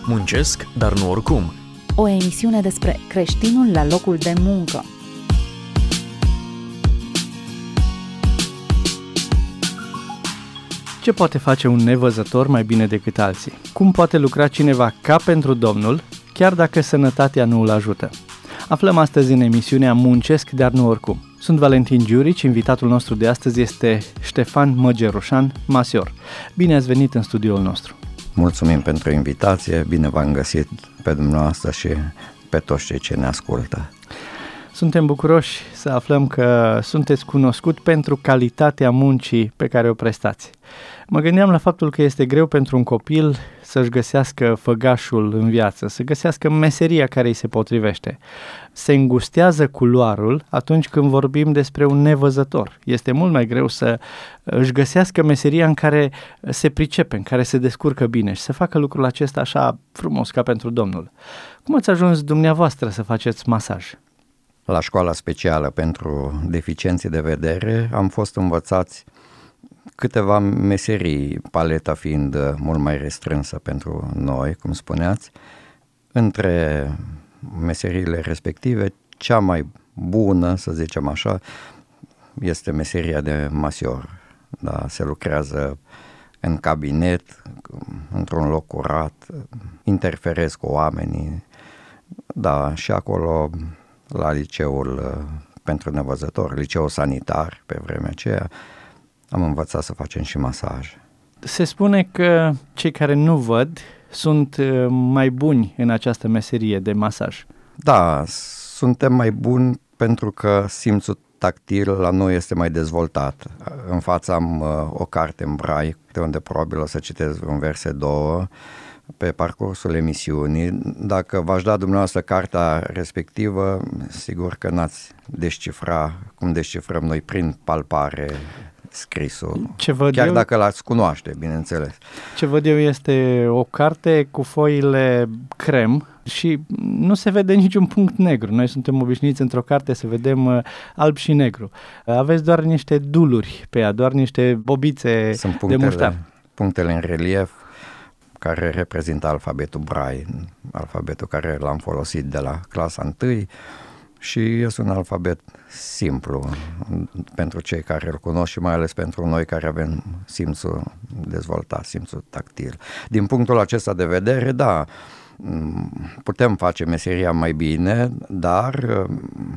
Muncesc, dar nu oricum. O emisiune despre creștinul la locul de muncă. Ce poate face un nevăzător mai bine decât alții? Cum poate lucra cineva ca pentru Domnul, chiar dacă sănătatea nu îl ajută? Aflăm astăzi în emisiunea Muncesc, dar nu oricum. Sunt Valentin Giurici, invitatul nostru de astăzi este Ștefan Măgerușan, masior. Bine ați venit în studioul nostru. Mulțumim pentru invitație, bine v-am găsit pe dumneavoastră și pe toți cei ce ne ascultă. Suntem bucuroși să aflăm că sunteți cunoscut pentru calitatea muncii pe care o prestați. Mă gândeam la faptul că este greu pentru un copil să-și găsească făgașul în viață, să găsească meseria care îi se potrivește. Se îngustează culoarul atunci când vorbim despre un nevăzător. Este mult mai greu să își găsească meseria în care se pricepe, în care se descurcă bine și să facă lucrul acesta așa frumos ca pentru Domnul. Cum ați ajuns dumneavoastră să faceți masaj? La școala specială pentru deficienții de vedere am fost învățați câteva meserii, paleta fiind mult mai restrânsă pentru noi, cum spuneați. Între meseriile respective, cea mai bună, să zicem așa, este meseria de masior. Da, se lucrează în cabinet, într-un loc curat, interferez cu oamenii, da, și acolo la liceul pentru nevăzători, liceul sanitar pe vremea aceea, am învățat să facem și masaj. Se spune că cei care nu văd sunt mai buni în această meserie de masaj. Da, suntem mai buni pentru că simțul tactil la noi este mai dezvoltat. În față am o carte în braille, de unde probabil o să citesc un verset, două, pe parcursul emisiunii. Dacă v-aș da dumneavoastră cartea respectivă, sigur că n-ați descifra cum descifrăm noi prin palpare scrisul, chiar dacă l-ați cunoaște, bineînțeles. Ce văd eu este o carte cu foile crem și nu se vede niciun punct negru. Noi suntem obișnuiți într-o carte să vedem alb și negru. Aveți doar niște duluri pe ea, doar niște bobițe de muștar. Punctele în relief care reprezintă alfabetul Braille, alfabetul care l-am folosit de la clasa 1 și este un alfabet simplu pentru cei care îl cunosc și mai ales pentru noi care avem simțul dezvoltat, simțul tactil. Din punctul acesta de vedere, da, putem face meseria mai bine, dar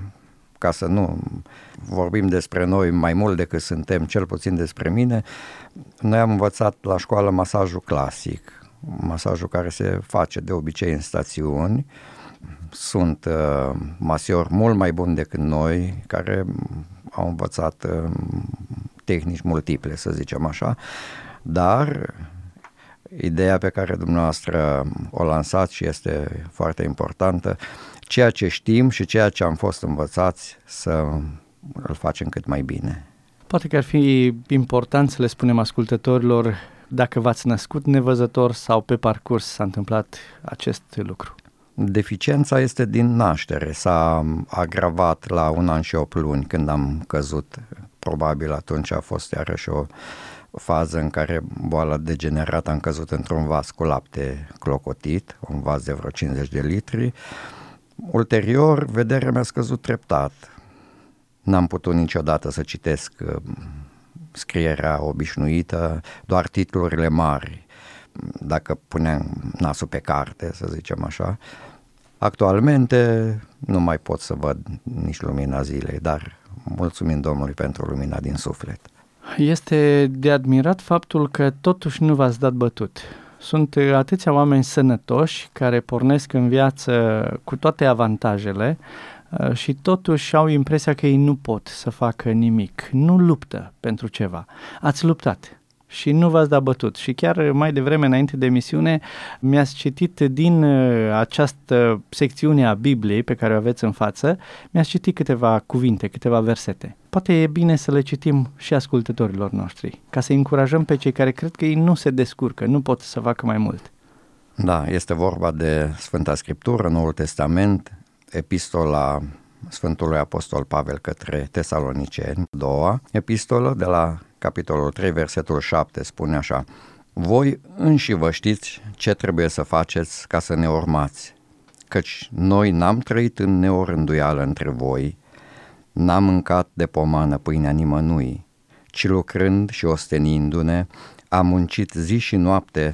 ca să nu vorbim despre noi mai mult decât suntem, cel puțin despre mine, noi am învățat la școală masajul clasic, masajul care se face de obicei în stațiuni. Sunt masiori mult mai buni decât noi, care au învățat tehnici multiple, să zicem așa, dar ideea pe care dumneavoastră o lansați și este foarte importantă, ceea ce știm și ceea ce am fost învățați să îl facem cât mai bine. Poate că ar fi important să le spunem ascultătorilor dacă v-ați născut nevăzător sau pe parcurs s-a întâmplat acest lucru. Deficiența este din naștere, s-a agravat la 1 an și 8 luni când am căzut. Probabil atunci a fost iarăși o fază în care boala degenerată, am căzut într-un vas cu lapte clocotit, un vas de vreo 50 de litri. Ulterior, vederea mi-a scăzut treptat. N-am putut niciodată să citesc scrierea obișnuită, doar titlurile mari, dacă puneam nasul pe carte, să zicem așa. Actualmente nu mai pot să văd nici lumina zilei, dar mulțumim Domnului pentru lumina din suflet. Este de admirat faptul că totuși nu v-ați dat bătut. Sunt atâția oameni sănătoși care pornesc în viață cu toate avantajele și totuși au impresia că ei nu pot să facă nimic, nu luptă pentru ceva. Ați luptat și nu v-ați dat bătut. Și chiar mai devreme, înainte de emisiune, mi-ați citit din această secțiune a Bibliei pe care o aveți în față, mi-ați citit câteva cuvinte, câteva versete. Poate e bine să le citim și ascultătorilor noștri, ca să încurajăm pe cei care cred că ei nu se descurcă, nu pot să facă mai mult. Da, este vorba de Sfânta Scriptură, Noul Testament, epistola Sfântului Apostol Pavel către Tesaloniceni, 2, epistolă de la capitolul 3, versetul 7, spune așa: Voi înși vă știți ce trebuie să faceți ca să ne urmați, căci noi n-am trăit în neorânduială între voi, n-am mâncat de pomană pâinea nimănui, ci lucrând și ostenindu-ne, am muncit zi și noapte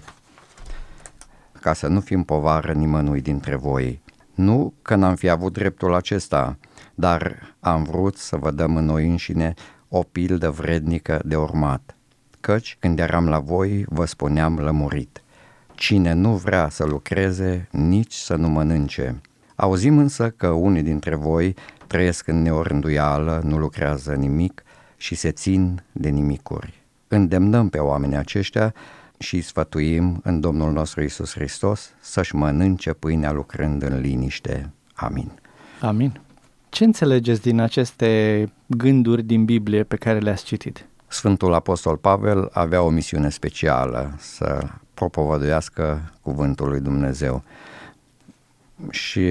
ca să nu fim povară nimănui dintre voi. Nu că n-am fi avut dreptul acesta, dar am vrut să vă dăm în noi înșine o pildă vrednică de urmat. Căci când eram la voi, vă spuneam lămurit: cine nu vrea să lucreze, nici să nu mănânce. Auzim însă că unii dintre voi trăiesc în neorânduială, nu lucrează nimic și se țin de nimicuri. Îndemnăm pe oamenii aceștia și îi sfătuim în Domnul nostru Iisus Hristos să-și mănânce pâinea lucrând în liniște. Amin. Amin. Ce înțelegeți din aceste gânduri din Biblie pe care le-ați citit? Sfântul Apostol Pavel avea o misiune specială, să propovăduiască cuvântul lui Dumnezeu. Și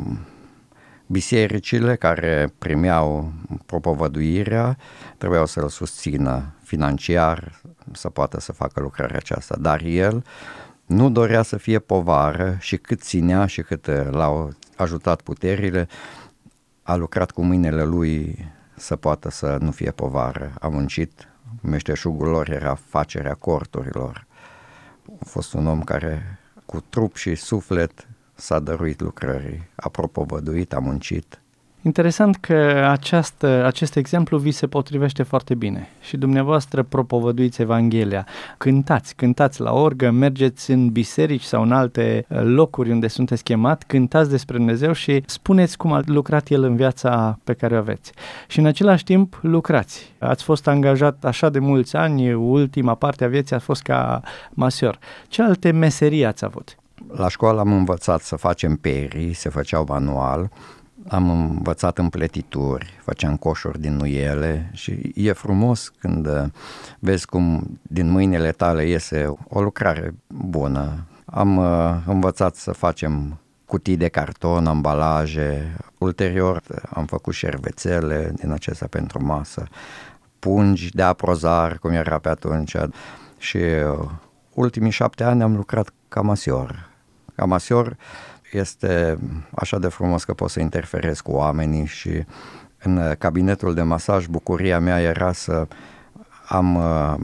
bisericile care primeau propovăduirea trebuiau să-l susțină financiar, să poată să facă lucrarea aceasta. Dar el nu dorea să fie povară și cât ținea și cât l-au ajutat puterile, a lucrat cu mâinile lui să poată să nu fie povară. A muncit, meșteșugul lor era facerea corturilor. A fost un om care cu trup și suflet s-a dăruit lucrării, a propovăduit, a muncit. Interesant că acest exemplu vi se potrivește foarte bine și dumneavoastră propovăduiți Evanghelia, cântați la orgă, mergeți în biserici sau în alte locuri unde sunteți chemat, cântați despre Dumnezeu și spuneți cum a lucrat El în viața pe care o aveți. Și în același timp lucrați. Ați fost angajat așa de mulți ani, ultima parte a vieții a fost ca masior. Ce alte meserii ați avut? La școală am învățat să facem perii, se făceau manual. Am învățat împletituri, făceam coșuri din nuiele și e frumos când vezi cum din mâinile tale iese o lucrare bună. Am învățat să facem cutii de carton, ambalaje, ulterior am făcut șervețele din acestea pentru masă, pungi de aprozar, cum era pe atunci, și ultimii 7 ani am lucrat ca masior. Ca masior este așa de frumos că poți să interferezi cu oamenii și în cabinetul de masaj bucuria mea era să am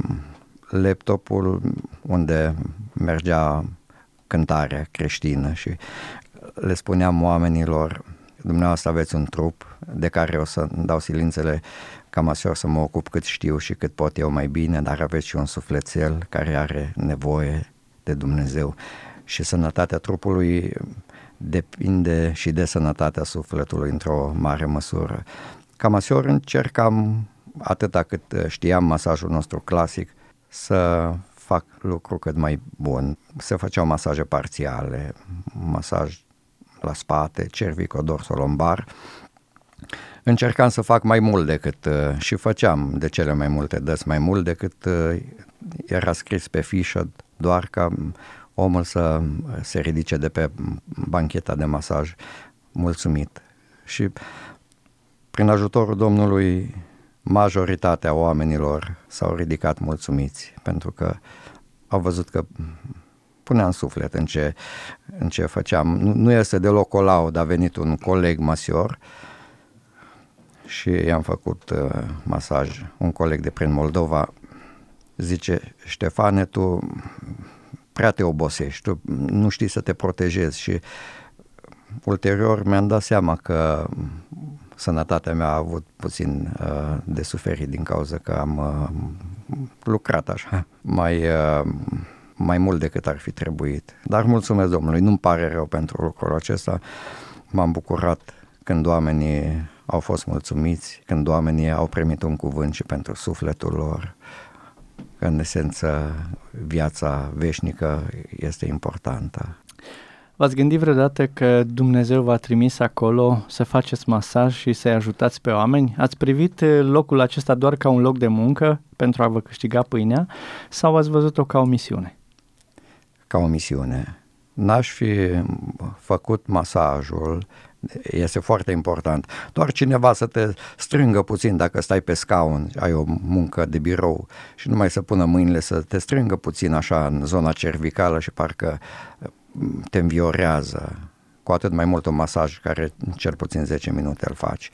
laptopul unde mergea cântarea creștină și le spuneam oamenilor: dumneavoastră aveți un trup de care o să dau silințele ca masior să mă ocup cât știu și cât pot eu mai bine, dar aveți și un sufletel care are nevoie de Dumnezeu și sănătatea trupului depinde și de sănătatea sufletului într-o mare măsură. Ca masior încercam, atâta cât știam masajul nostru clasic, să fac lucru cât mai bun. Se făceau masaje parțiale, masaj la spate, cervico-dorsolombar. Încercam să fac mai mult decât, și făceam de cele mai multe dăți mai mult decât era scris pe fișă, doar ca omul să se ridice de pe bancheta de masaj mulțumit. Și prin ajutorul Domnului majoritatea oamenilor s-au ridicat mulțumiți, pentru că au văzut că puneam suflet în ce făceam. Nu este deloc o laudă, a venit un coleg masior și i-am făcut masaj. Un coleg de prin Moldova zice: Ștefane, tu prea te obosești, tu nu știi să te protejezi. Și ulterior mi-am dat seama că sănătatea mea a avut puțin de suferit din cauza că am lucrat așa mai mult decât ar fi trebuit. Dar mulțumesc Domnului, nu-mi pare rău pentru lucrul acesta. M-am bucurat când oamenii au fost mulțumiți, când oamenii au primit un cuvânt și pentru sufletul lor. În esență, viața veșnică este importantă. V-ați gândit vreodată că Dumnezeu v-a trimis acolo să faceți masaj și să-i ajutați pe oameni? Ați privit locul acesta doar ca un loc de muncă pentru a vă câștiga pâinea sau ați văzut-o ca o misiune? Ca o misiune. N-aș fi făcut masajul Este foarte important. Doar cineva să te strângă puțin dacă stai pe scaun, ai o muncă de birou și numai să pună mâinile să te strângă puțin așa în zona cervicală și parcă te înviorează. Cu atât mai mult un masaj care cel puțin 10 minute îl faci.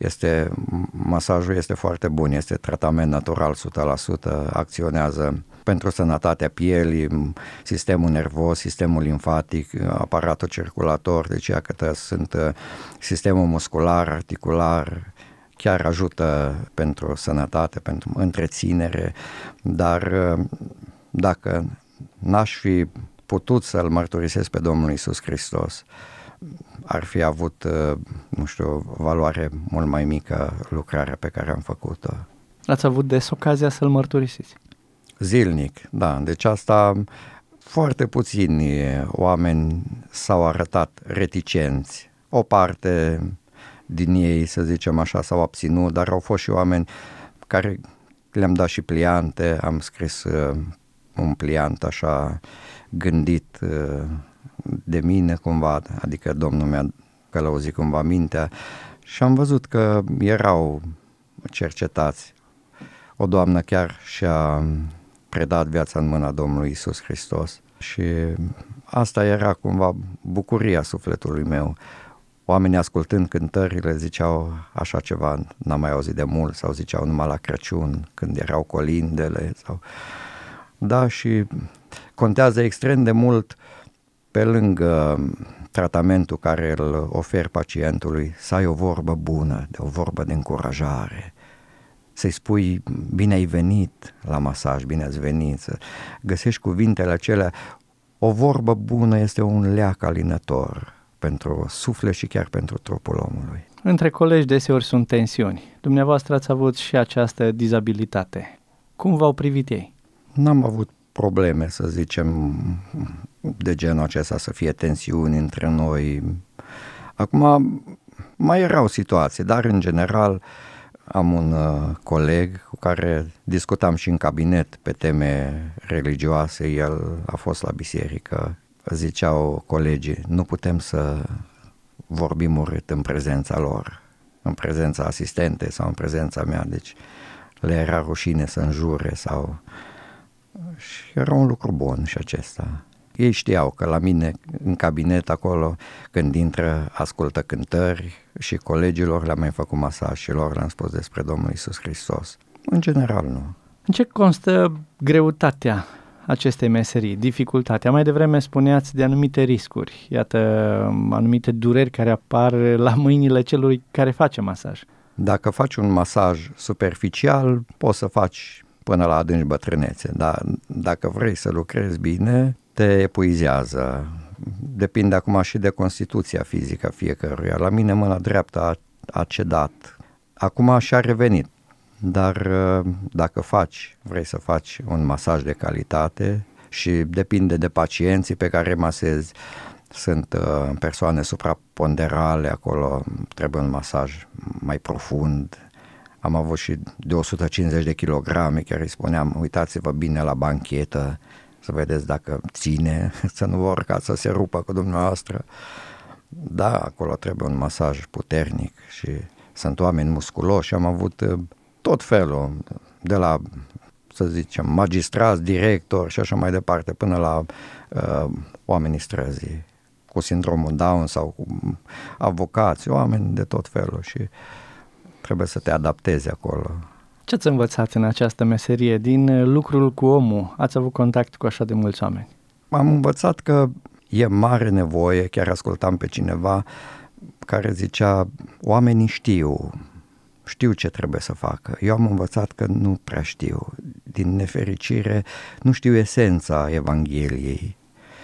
Masajul este foarte bun, este tratament natural 100%, acționează pentru sănătatea pielii, sistemul nervos, sistemul limfatic, aparatul circulator, deci că sunt sistemul muscular, articular, chiar ajută pentru sănătate, pentru întreținere, dar dacă n-aș fi putut să-L mărturisesc pe Domnul Iisus Hristos, ar fi avut, nu știu, valoare mult mai mică lucrarea pe care am făcut-o. Ați avut des ocazia să-L mărturisiți? Zilnic, da. Deci asta, foarte puțini oameni s-au arătat reticenți. O parte din ei, să zicem așa, s-au abținut, dar au fost și oameni care le-am dat și pliante, am scris un pliant așa gândit de mine cumva, adică Domnul mi-a călăuzit cumva mintea și am văzut că erau cercetați. O doamnă chiar și-a predat viața în mâna Domnului Iisus Hristos și asta era cumva bucuria sufletului meu. Oamenii ascultând cântările ziceau așa ceva, n-am mai auzit de mult, sau ziceau numai la Crăciun, când erau colindele. Da, și contează extrem de mult, pe lângă tratamentul care îl oferi pacientului, să ai o vorbă bună, o vorbă de încurajare, să-i spui bine ai venit la masaj, bine ați venit, să găsești cuvintele acelea. O vorbă bună este un leac alinător pentru suflet și chiar pentru trupul omului. Între colegi deseori sunt tensiuni. Dumneavoastră ați avut și această dizabilitate. Cum v-au privit ei? N-am avut probleme, să zicem, de genul acesta, să fie tensiuni între noi. Acum mai erau situații, dar în general am un coleg cu care discutam și în cabinet pe teme religioase, el a fost la biserică. Ziceau colegii, nu putem să vorbim urât în prezența lor, în prezența asistentei sau în prezența mea, deci le era rușine să înjure sau... Și era un lucru bun și acesta. Ei știau că la mine în cabinet acolo, când intră, ascultă cântări și colegilor le-am mai făcut masaj și lor le-am spus despre Domnul Iisus Hristos. În general nu. În ce constă greutatea acestei meserii, dificultatea? Mai devreme spuneați de anumite riscuri, iată, anumite dureri care apar la mâinile celui care face masaj. Dacă faci un masaj superficial, poți să faci până la adânci bătrânețe, dar dacă vrei să lucrezi bine, te epuizează. Depinde acum și de constituția fizică fiecăruia. La mine mâna dreaptă a cedat. Acum și-a revenit. Dar dacă vrei să faci un masaj de calitate și depinde de pacienții pe care masezi, sunt persoane supraponderale, acolo trebuie un masaj mai profund. Am avut și de 150 de kilograme, chiar îi spuneam, uitați-vă bine la banchetă, să vedeți dacă ține, să nu vă urcați să se rupă cu dumneavoastră. Da, acolo trebuie un masaj puternic și sunt oameni musculoși, am avut tot felul, de la, să zicem, magistrați, directori și așa mai departe, până la oamenii străzii, cu sindromul Down sau cu avocați, oameni de tot felul și trebuie să te adaptezi acolo. Ce ați învățat în această meserie? Din lucrul cu omul ați avut contact cu așa de mulți oameni? Am învățat că e mare nevoie, chiar ascultam pe cineva care zicea, oamenii știu ce trebuie să facă. Eu am învățat că nu prea știu. Din nefericire, nu știu esența Evangheliei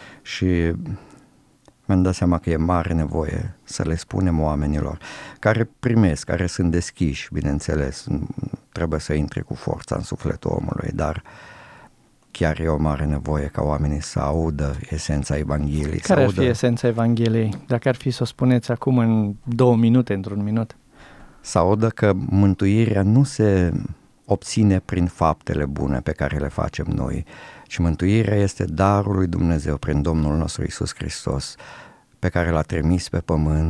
și mi-am dat seama că e mare nevoie să le spunem oamenilor care primesc, care sunt deschiși, bineînțeles, trebuie să intre cu forța în sufletul omului, dar chiar e o mare nevoie ca oamenii să audă esența Evangheliei. Care ar fi esența Evangheliei? Dacă ar fi să o spuneți acum în 2 minute, într-un minut. Să audă că mântuirea nu se obține prin faptele bune pe care le facem noi, și mântuirea este darul lui Dumnezeu prin Domnul nostru Iisus Hristos, pe care l-a trimis pe pământ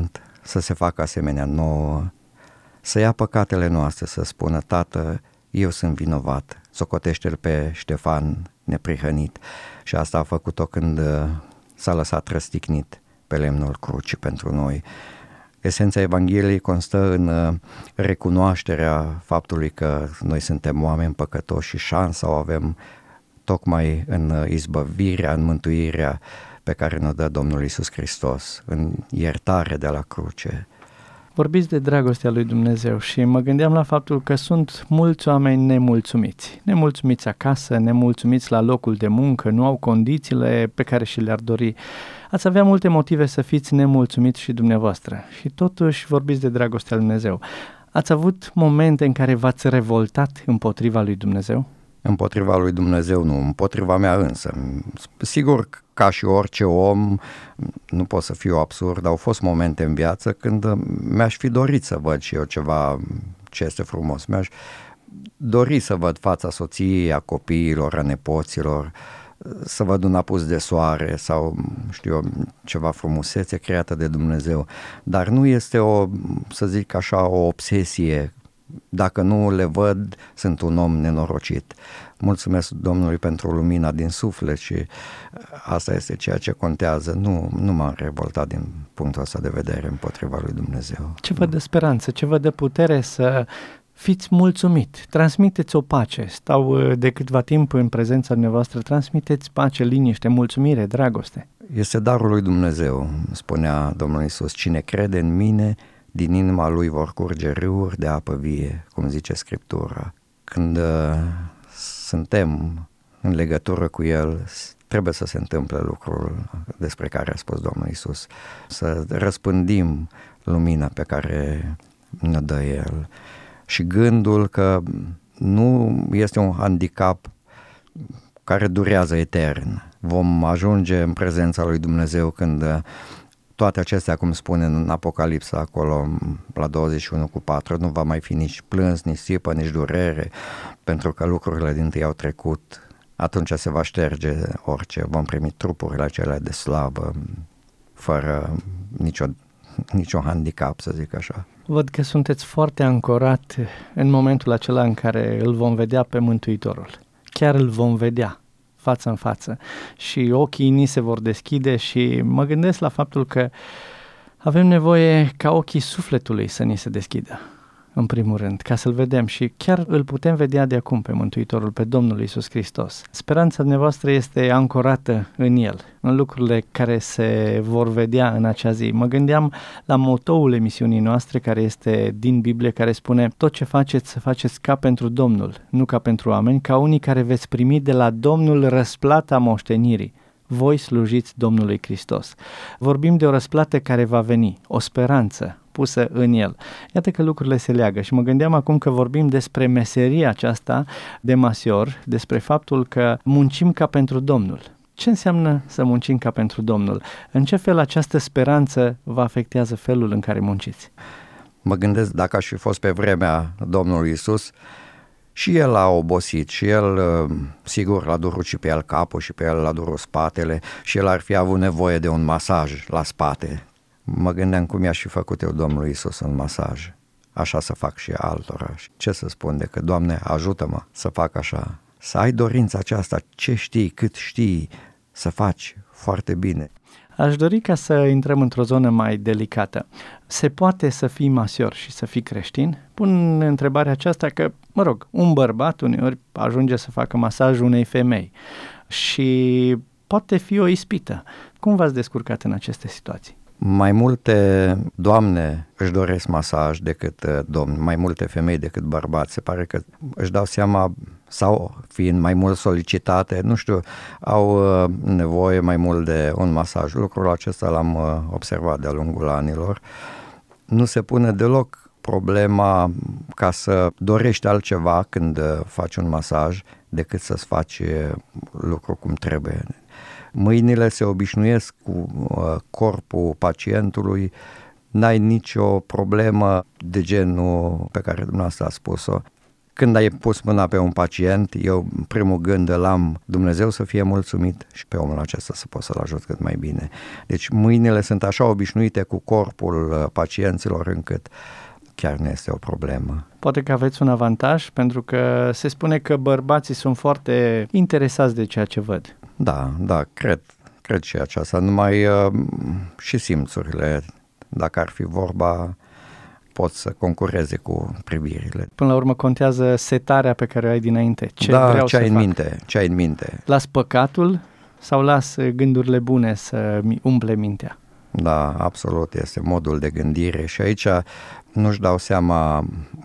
să se facă asemenea nouă, să ia păcatele noastre, să spună: Tată, eu sunt vinovat, socotește-l pe Ștefan neprihănit. Și asta a făcut-o când s-a lăsat răstignit pe lemnul crucii pentru noi. Esența Evangheliei constă în recunoașterea faptului că noi suntem oameni păcătoși și șansa o avem tocmai în izbăvirea, în mântuirea pe care ne dă Domnul Iisus Hristos, în iertare de la cruce. Vorbiți de dragostea lui Dumnezeu și mă gândeam la faptul că sunt mulți oameni nemulțumiți. Nemulțumiți acasă, nemulțumiți la locul de muncă, nu au condițiile pe care și le-ar dori. Ați avea multe motive să fiți nemulțumiți și dumneavoastră și totuși vorbiți de dragostea lui Dumnezeu. Ați avut momente în care v-ați revoltat împotriva lui Dumnezeu? Împotriva lui Dumnezeu nu, împotriva mea însă. Sigur, ca și orice om, nu pot să fiu absurd, au fost momente în viață când mi-aș fi dorit să văd și eu ceva ce este frumos. Mi-aș dori să văd fața soției, a copiilor, a nepoților, să văd un apus de soare sau, știu eu, ceva frumusețe creată de Dumnezeu. Dar nu este să zic așa, o obsesie. Dacă nu le văd, sunt un om nenorocit. Mulțumesc Domnului pentru lumina din suflet și asta este ceea ce contează. Nu m-am revoltat din punctul ăsta de vedere împotriva lui Dumnezeu. Ce vă dă speranță, ce vă dă putere să fiți mulțumit? Transmiteți o pace. Stau de câtva timp în prezența dumneavoastră, transmiteți pace, liniște, mulțumire, dragoste. Este darul lui Dumnezeu, spunea Domnul Iisus. Cine crede în mine, din inima lui vor curge râuri de apă vie, cum zice Scriptura. Când suntem în legătură cu El, trebuie să se întâmple lucrul despre care a spus Domnul Iisus, să răspândim lumina pe care ne dă El. Și gândul că nu este un handicap care durează etern. Vom ajunge în prezența lui Dumnezeu când toate acestea, cum spune în Apocalipsa, acolo la 21:4, nu va mai fi nici plâns, nici sipă, nici durere, pentru că lucrurile dintâi au trecut. Atunci se va șterge orice, vom primi trupurile acelea de slavă, fără niciun handicap, să zic așa. Văd că sunteți foarte ancorat în momentul acela în care îl vom vedea pe Mântuitorul. Chiar îl vom vedea față în față și ochii ni se vor deschide și mă gândesc la faptul că avem nevoie ca ochii sufletului să ni se deschidă, în primul rând, ca să-L vedem și chiar îl putem vedea de acum pe Mântuitorul, pe Domnul Iisus Hristos. Speranța dumneavoastră este ancorată în El, în lucrurile care se vor vedea în acea zi. Mă gândeam la motoul emisiunii noastre care este din Biblie, care spune: tot ce faceți, să faceți ca pentru Domnul, nu ca pentru oameni, ca unii care veți primi de la Domnul răsplata moștenirii. Voi slujiți Domnului Hristos. Vorbim de o răsplată care va veni, o speranță pusă în El. Iată că lucrurile se leagă și mă gândeam acum că vorbim despre meseria aceasta de masior, despre faptul că muncim ca pentru Domnul. Ce înseamnă să muncim ca pentru Domnul? În ce fel această speranță vă afectează felul în care munciți? Mă gândesc, dacă aș fi fost pe vremea Domnului Iisus, și el a obosit și el, sigur, l-a durut și pe el capul și pe el l-a durut spatele și el ar fi avut nevoie de un masaj la spate. Mă gândeam cum i-aș fi făcut eu Domnului Iisus un masaj, așa să fac și altora. Ce să spun decât: Doamne, ajută-mă să fac așa, să ai dorința aceasta, ce știi, cât știi, să faci foarte bine. Aș dori ca să intrăm într-o zonă mai delicată. Se poate să fii masior și să fii creștin? Pun întrebarea aceasta că, un bărbat uneori ajunge să facă masaj unei femei și poate fi o ispită. Cum v-ați descurcat în aceste situații? Mai multe doamne își doresc masaj decât domni, mai multe femei decât bărbați. Se pare că își dau seama, sau fiind mai mult solicitate, au nevoie mai mult de un masaj. Lucrul acesta l-am observat de-a lungul anilor. Nu se pune deloc problema ca să dorești altceva când faci un masaj decât să-ți faci lucru cum trebuie. Mâinile se obișnuiesc cu corpul pacientului, n-ai nicio problemă de genul pe care dumneavoastră a spus-o. Când ai pus mâna pe un pacient, eu primul gând îl am, Dumnezeu să fie mulțumit și pe omul acesta să pot să-l ajut cât mai bine. Deci mâinile sunt așa obișnuite cu corpul pacienților încât chiar nu este o problemă. Poate că aveți un avantaj, pentru că se spune că bărbații sunt foarte interesați de ceea ce văd. Da, cred și aceasta, numai și simțurile, dacă ar fi vorba, pot să concureze cu privirile. Până la urmă contează setarea pe care o ai dinainte. Ce vreau să fac. Ce ai în minte. Las păcatul sau las gândurile bune să umple mintea? Da, absolut, este modul de gândire și aici nu-și dau seama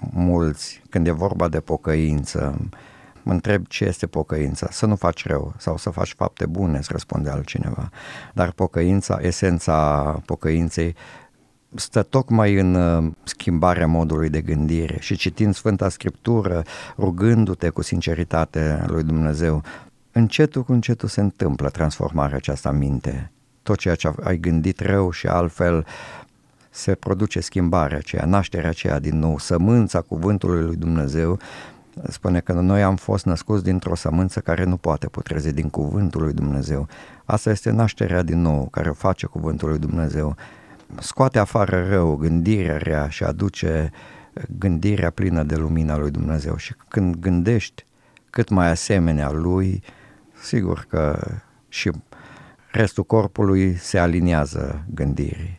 mulți când e vorba de pocăință. Mă întreb ce este pocăința, să nu faci rău sau să faci fapte bune, îți răspunde altcineva. Dar pocăința, esența pocăinței stă tocmai în schimbarea modului de gândire și citind Sfânta Scriptură, rugându-te cu sinceritate lui Dumnezeu, încetul cu încetul se întâmplă transformarea aceasta în minte. Tot ceea ce ai gândit rău și altfel se produce schimbarea aceea, nașterea aceea din nou, sămânța cuvântului lui Dumnezeu. Spune că noi am fost născuți dintr-o sămânță care nu poate putrezi din cuvântul lui Dumnezeu. Asta este nașterea din nou care o face cuvântul lui Dumnezeu. Scoate afară rău, gândirea rea și aduce gândirea plină de lumina lui Dumnezeu. Și când gândești cât mai asemenea lui, sigur că și restul corpului se aliniază gândirii.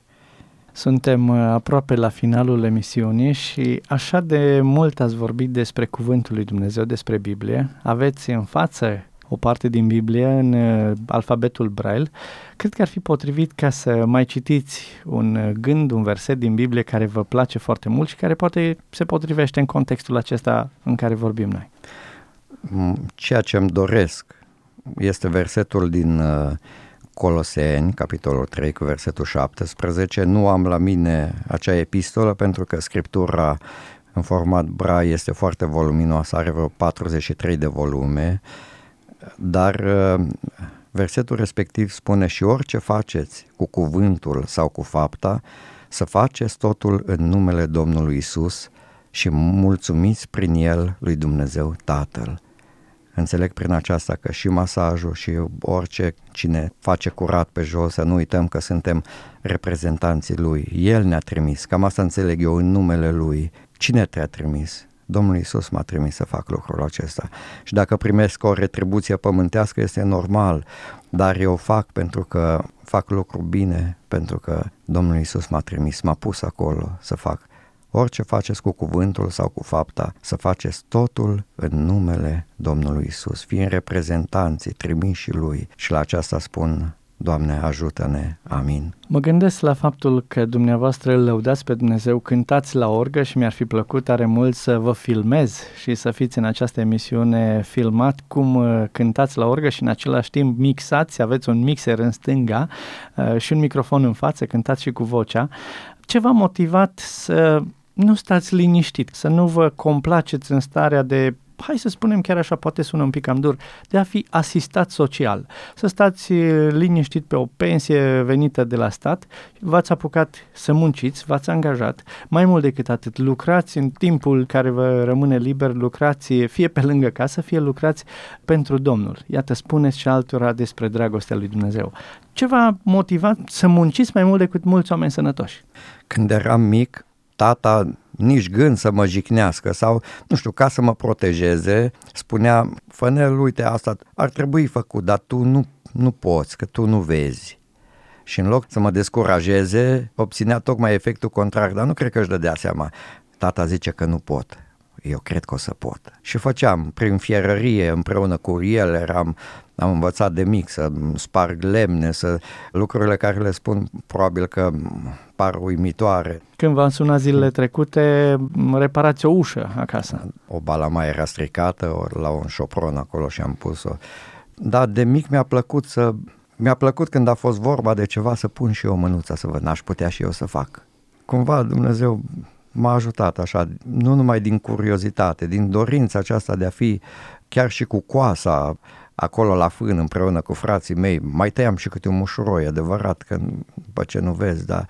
Suntem aproape la finalul emisiunii și așa de mult ați vorbit despre Cuvântul lui Dumnezeu, despre Biblie. Aveți în față o parte din Biblie în alfabetul Braille. Cred că ar fi potrivit ca să mai citiți un gând, un verset din Biblie care vă place foarte mult și care poate se potrivește în contextul acesta în care vorbim noi. Ceea ce îmi doresc este versetul din Coloseni, capitolul 3, cu versetul 17. Nu am la mine acea epistolă pentru că Scriptura în format Braille este foarte voluminoasă, are vreo 43 de volume, dar versetul respectiv spune: și orice faceți cu cuvântul sau cu fapta, să faceți totul în numele Domnului Isus și mulțumiți prin el lui Dumnezeu Tatăl. Înțeleg prin aceasta că și masajul și orice cine face curat pe jos, să nu uităm că suntem reprezentanții lui. El ne-a trimis, cam asta înțeleg eu, în numele lui. Cine te-a trimis? Domnul Iisus m-a trimis să fac lucrul acesta. Și dacă primesc o retribuție pământească, este normal, dar eu fac pentru că fac lucru bine, pentru că Domnul Iisus m-a trimis, m-a pus acolo să fac. Orice faceți cu cuvântul sau cu fapta, să faceți totul în numele Domnului Isus, fiind reprezentanții trimiși lui. Și la aceasta spun: Doamne, ajută-ne, amin. Mă gândesc la faptul că dumneavoastră îl lăudați pe Dumnezeu, cântați la orgă și mi-ar fi plăcut tare mult să vă filmez și să fiți în această emisiune filmat cum cântați la orgă și în același timp mixați, aveți un mixer în stânga și un microfon în față, cântați și cu vocea. Ce v-a motivat să nu stați liniștit, să nu vă complaceți în starea de, hai să spunem chiar așa, poate sună un pic cam dur, de a fi asistat social, să stați liniștit pe o pensie venită de la stat, v-ați apucat să munciți, v-ați angajat, mai mult decât atât, lucrați în timpul care vă rămâne liber, lucrați fie pe lângă casă, fie lucrați pentru Domnul. Iată, spuneți și altora despre dragostea lui Dumnezeu. Ce v-a motivat să munciți mai mult decât mulți oameni sănătoși? Când eram mic, tata, nici gând să mă jicnească sau, nu știu, ca să mă protejeze, spunea: Fănel, uite, asta ar trebui făcut, dar tu nu poți, că tu nu vezi. Și în loc să mă descurajeze, obținea tocmai efectul contrar, dar nu cred că își dădea seama. Tata zice că nu pot, eu cred că o să pot. Și făceam, prin fierărie, împreună cu el, am învățat de mic să sparg lemne, lucrurile care le spun probabil că par uimitoare. Când v-am sunat zilele trecute, reparați o ușă acasă. O balama era stricată, la un șopron acolo și am pus-o. Dar de mic mi-a plăcut când a fost vorba de ceva să pun și eu mânuța să văd, n-aș putea și eu să fac. Cumva Dumnezeu m-a ajutat așa, nu numai din curiozitate, din dorința aceasta de a fi chiar și cu coasa acolo la fân împreună cu frații mei. Mai tăiam și câte un mușuroi, adevărat că după ce nu vezi, dar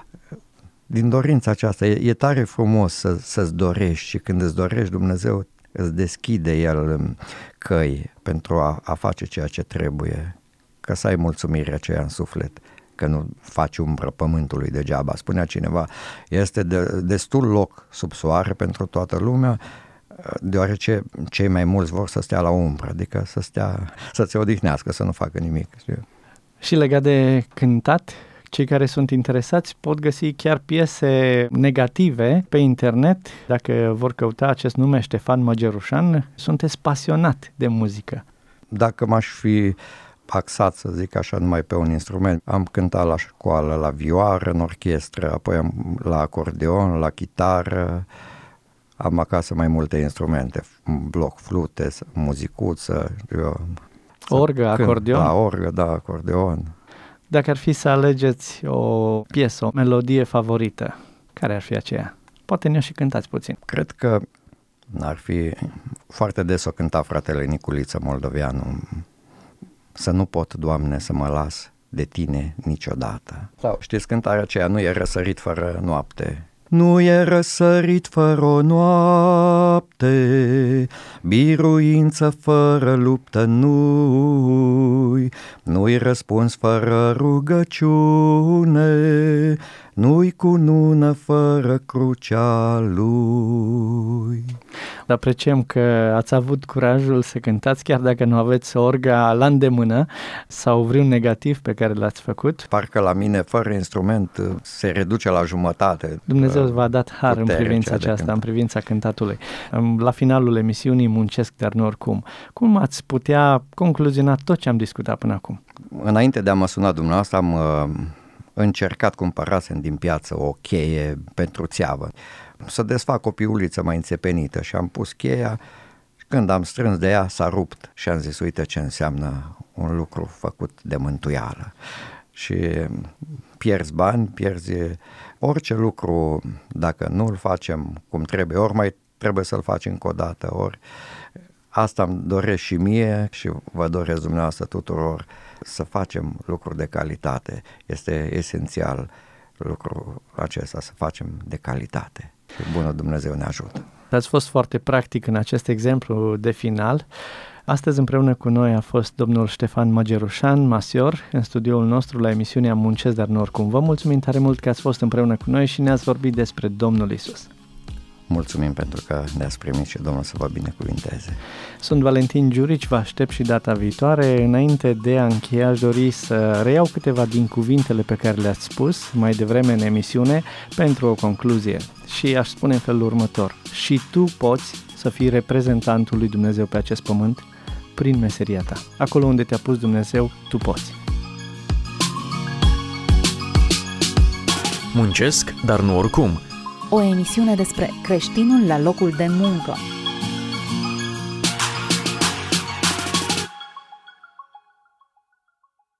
din dorința aceasta e tare frumos să-ți dorești și când îți dorești, Dumnezeu îți deschide el căi pentru a face ceea ce trebuie, ca să ai mulțumirea aceea în suflet, că nu faci umbră pământului degeaba. Spunea cineva, este destul loc sub soare pentru toată lumea, deoarece cei mai mulți vor să stea la umbră, adică să se odihnească, să nu facă nimic. Și legat de cântat, cei care sunt interesați pot găsi chiar piese negative pe internet. Dacă vor căuta acest nume, Ștefan Măgerușan, sunteți pasionat de muzică. Dacă m-aș fi axat, să zic așa, numai pe un instrument, am cântat la școală, la vioară, în orchestră, apoi la acordeon, la chitară, am acasă mai multe instrumente, bloc, flute, muzicuță, orgă, acordeon? Da, orgă, da, acordeon. Dacă ar fi să alegeți o piesă, o melodie favorită, care ar fi aceea? Poate ne-o și cântați puțin. Cred că ar fi foarte des o cânta fratele Niculiță Moldoveanu, Să nu pot, Doamne, să mă las de Tine niciodată. Sau știți cântarea aceea, Nu e răsărit fără noapte. Nu e răsărit fără o noapte, biruință fără luptă nu-i răspuns fără rugăciune, nu-i cunună fără crucea Lui. Apreciem că ați avut curajul să cântați, chiar dacă nu aveți orga la îndemână sau vreun negativ pe care l-ați făcut. Parcă la mine, fără instrument, se reduce la jumătate. Dumnezeu v-a dat har în privința aceasta, în privința cântatului. La finalul emisiunii Muncesc, dar nu oricum. Cum ați putea concluziona tot ce am discutat până acum? Înainte de a mă suna dumneavoastră, am încercat, cumpărasem din piață o cheie pentru țeavă, să desfac o piuliță mai înțepenită și am pus cheia. Când am strâns de ea, s-a rupt și am zis, uite ce înseamnă un lucru făcut de mântuială. Și pierzi bani, pierzi orice lucru, dacă nu îl facem cum trebuie, ori mai trebuie să-l faci încă o dată, ori asta îmi doresc și mie și vă doresc dumneavoastră tuturor, să facem lucruri de calitate. Este esențial lucrul acesta, să facem de calitate. Și bună Dumnezeu ne ajută. Ați fost foarte practic în acest exemplu de final. Astăzi împreună cu noi a fost domnul Ștefan Măgerușan, masior, în studioul nostru la emisiunea Muncesc, dar nu oricum. Vă mulțumim tare mult că ați fost împreună cu noi și ne-ați vorbit despre Domnul Iisus. Mulțumim pentru că ne-ați primit și Domnul să vă binecuvinteze. Sunt Valentin Giurici, vă aștept și data viitoare. Înainte de a încheia, aș dori să reiau câteva din cuvintele pe care le-ați spus mai devreme în emisiune pentru o concluzie. Și aș spune în felul următor: și tu poți să fii reprezentantul lui Dumnezeu pe acest pământ prin meseria ta. Acolo unde te-a pus Dumnezeu, tu poți. Muncesc, dar nu oricum. O emisiune despre creștinul la locul de muncă.